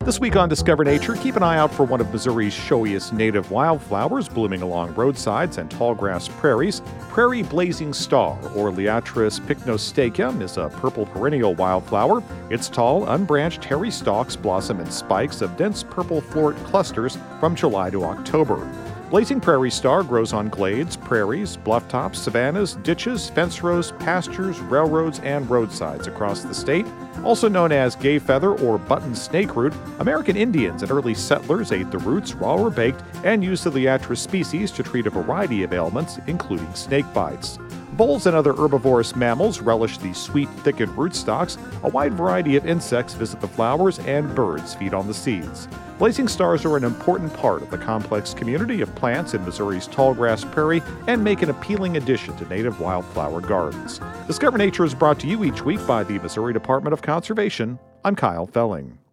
This week on Discover Nature, keep an eye out for one of Missouri's showiest native wildflowers blooming along roadsides and tallgrass prairies. Prairie blazing star, or Liatris pycnostachium, is a purple perennial wildflower. Its tall, unbranched, hairy stalks blossom in spikes of dense purple floret clusters from July to October. Blazing prairie star grows on glades, prairies, bluff tops, savannas, ditches, fence rows, pastures, railroads, and roadsides across the state. Also known as gay feather or button snakeroot, American Indians and early settlers ate the roots raw or baked and used the Liatris species to treat a variety of ailments, including snake bites. Voles and other herbivorous mammals relish the sweet, thickened rootstocks. A wide variety of insects visit the flowers, and birds feed on the seeds. Blazing stars are an important part of the complex community of plants in Missouri's tallgrass prairie and make an appealing addition to native wildflower gardens. Discover Nature is brought to you each week by the Missouri Department of Conservation. I'm Kyle Felling.